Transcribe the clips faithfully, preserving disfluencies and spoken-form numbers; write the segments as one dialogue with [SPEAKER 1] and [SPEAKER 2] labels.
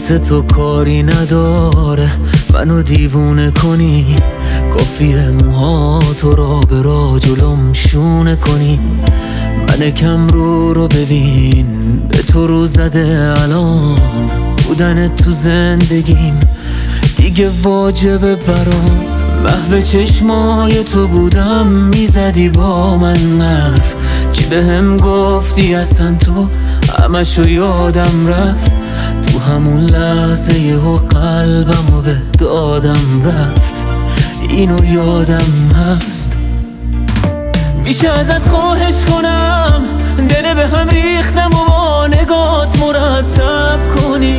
[SPEAKER 1] واسه تو کاری نداره منو دیوونه کنی، کافیه موها تو را به را جلوم شونه کنی. من کم رو رو ببین به تو رو زده الان، بودن تو زندگیم دیگه واجبه برام. محو چشمای تو بودم میزدی با من حرف، چی به هم گفتی اصلا تو همشو یادم رفت. تو همون لحظه یهو قلبمو به دادم رفت، اینو یادم هست. میشه ازت خواهش کنم دل به هم ریختم و با نگات مرتب کنی؟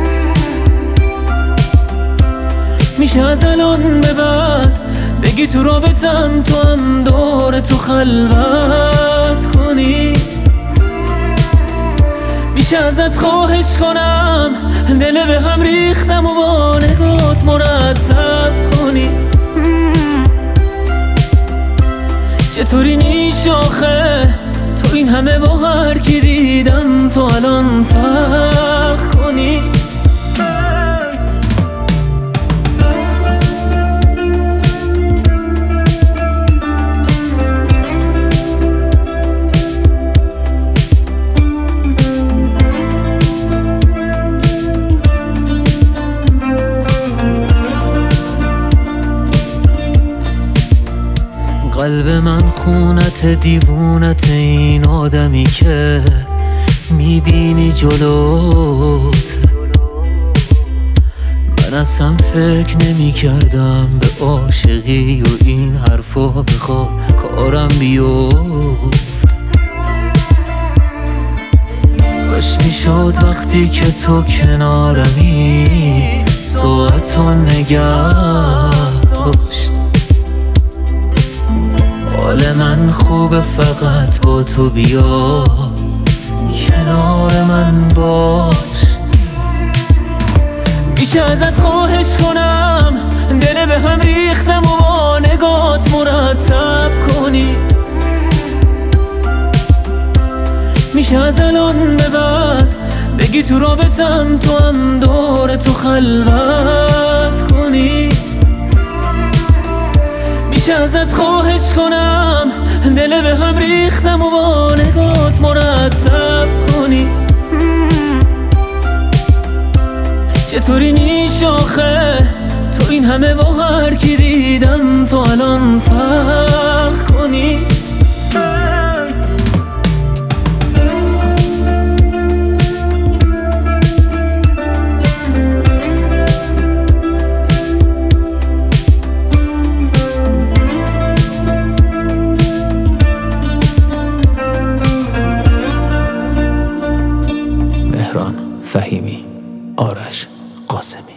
[SPEAKER 1] میشه از الان به بعد بگی تو رابطم تو هم دور تو خلوت کنی؟ میشه ازت خواهش کنم دل به هم ریختم و با نگات مرتب کنی؟ چطوری نیش آخه تو این همه با هر کی دیدم تو الان فرق کنی؟ قلب من خونت دیوونت، این آدمی که میبینی جلوت. من اصلا فکر نمی کردم به عاشقی و این حرفا بخواد کارم بیفت. کاش میشد وقتی که تو کنارمی ساعتو نگه داشت. حال من خوبه فقط با تو بیا کنار من باش. میشه ازت خواهش کنم دل به هم ریختم و با نگات مرتب کنی؟ میشه از الان به بعد بگی تو رابطم تو هم دور تو خلوت کنی؟ میشه ازت خواهش کنم دل به هم ریختم و با نگات مرتب کنی؟ چطوری نیش آخه تو این همه با هر کی دیدم تو الان فرق کنی؟
[SPEAKER 2] مهران فهیمی، آرش قاسمی.